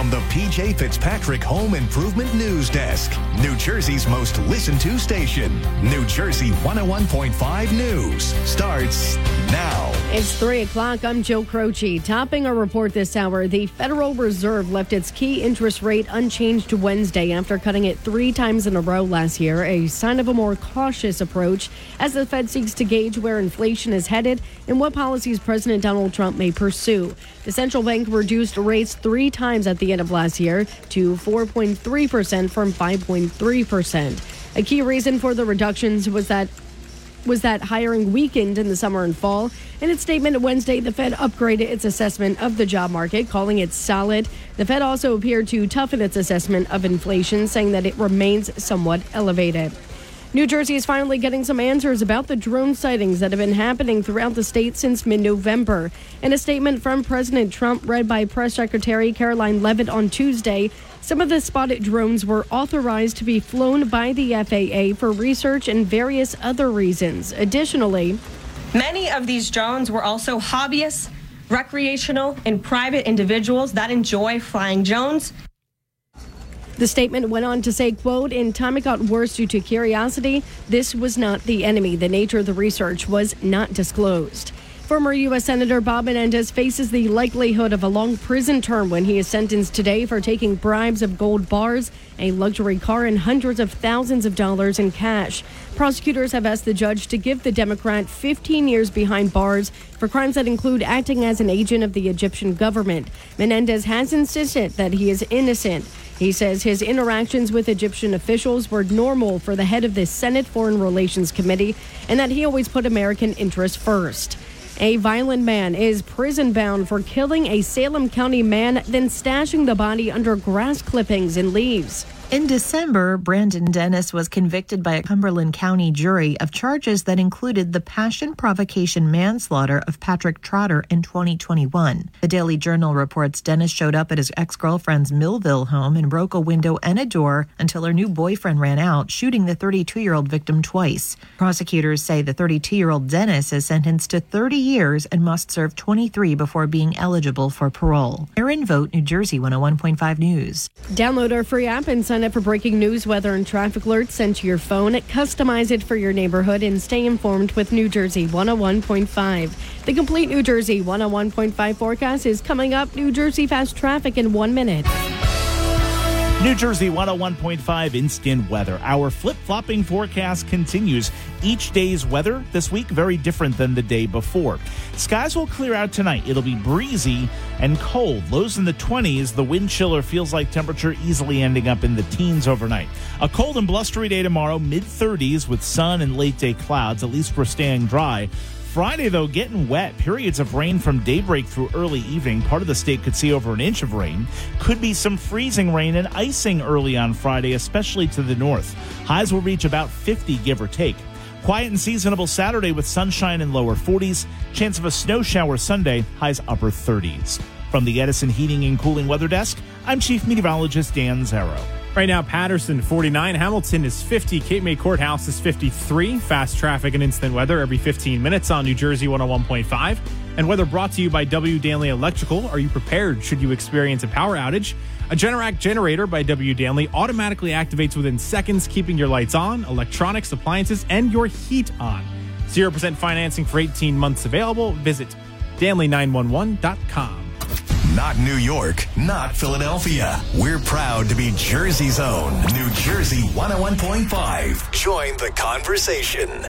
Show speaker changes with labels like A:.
A: from the PJ Fitzpatrick Home Improvement News Desk, New Jersey's most listened to station. New Jersey 101.5 News starts now.
B: It's 3 o'clock. I'm Jill Croce. Topping our report this hour, the Federal Reserve left its key interest rate unchanged Wednesday after cutting it 3 times in a row last year, a sign of a more cautious approach as the Fed seeks to gauge where inflation is headed and what policies President Donald Trump may pursue. The central bank reduced rates 3 times at the end of last year to 4.3% from 5.3%. A key reason for the reductions was that hiring weakened in the summer and fall. In its statement Wednesday, the Fed upgraded its assessment of the job market, calling it solid. The Fed also appeared to toughen its assessment of inflation, saying that it remains somewhat elevated. New Jersey is finally getting some answers about the drone sightings that have been happening throughout the state since mid-November. In a statement from President Trump, read by Press Secretary Caroline Leavitt on Tuesday, some of the spotted drones were authorized to be flown by the FAA for research and various other reasons. Additionally,
C: many of these drones were also hobbyists, recreational, and private individuals that enjoy flying drones.
B: The statement went on to say, quote, "In time it got worse due to curiosity. This was not the enemy. The nature of the research was not disclosed." Former U.S. Senator Bob Menendez faces the likelihood of a long prison term when he is sentenced today for taking bribes of gold bars, a luxury car, and hundreds of thousands of dollars in cash. Prosecutors have asked the judge to give the Democrat 15 years behind bars for crimes that include acting as an agent of the Egyptian government. Menendez has insisted that he is innocent. He says his interactions with Egyptian officials were normal for the head of the Senate Foreign Relations Committee and that he always put American interests first. A violent man is prison-bound for killing a Salem County man, then stashing the body under grass clippings and leaves.
D: In December, Brandon Dennis was convicted by a Cumberland County jury of charges that included the passion provocation manslaughter of Patrick Trotter in 2021. The Daily Journal reports Dennis showed up at his ex-girlfriend's Millville home and broke a window and a door until her new boyfriend ran out, shooting the 32-year-old victim twice. Prosecutors say the 32-year-old Dennis is sentenced to 30 years and must serve 23 before being eligible for parole. Erin Vogt, New Jersey 101.5 News.
B: Download our free app and sign up for breaking news, weather, and traffic alerts sent to your phone. Customize it for your neighborhood and stay informed with New Jersey 101.5. The complete New Jersey 101.5 forecast is coming up. New Jersey fast traffic in 1 minute.
E: New Jersey 101.5 instant weather. Our flip-flopping forecast continues. Each day's weather this week very different than the day before. Skies will clear out tonight. It'll be breezy and cold. Lows in the 20s. The wind chiller feels like temperature easily ending up in the teens overnight. A cold and blustery day tomorrow, mid-30s with sun and late-day clouds. At least we're staying dry. Friday, though, getting wet. Periods of rain from daybreak through early evening. Part of the state could see over an inch of rain. Could be some freezing rain and icing early on Friday, especially to the north. Highs will reach about 50, give or take. Quiet and seasonable Saturday with sunshine in lower 40s. Chance of a snow shower Sunday, highs upper 30s. From the Edison Heating and Cooling Weather Desk, I'm Chief Meteorologist Dan Zarrow.
F: Right now, Patterson 49, Hamilton is 50, Cape May Courthouse is 53. Fast traffic and instant weather every 15 minutes on New Jersey 101.5. And weather brought to you by W. Danley Electrical. Are you prepared should you experience a power outage? A Generac generator by W. Danley automatically activates within seconds, keeping your lights on, electronics, appliances, and your heat on. 0% financing for 18 months available. Visit Danley911.com.
A: Not New York, not Philadelphia. We're proud to be Jersey's own New Jersey 101.5. Join the conversation.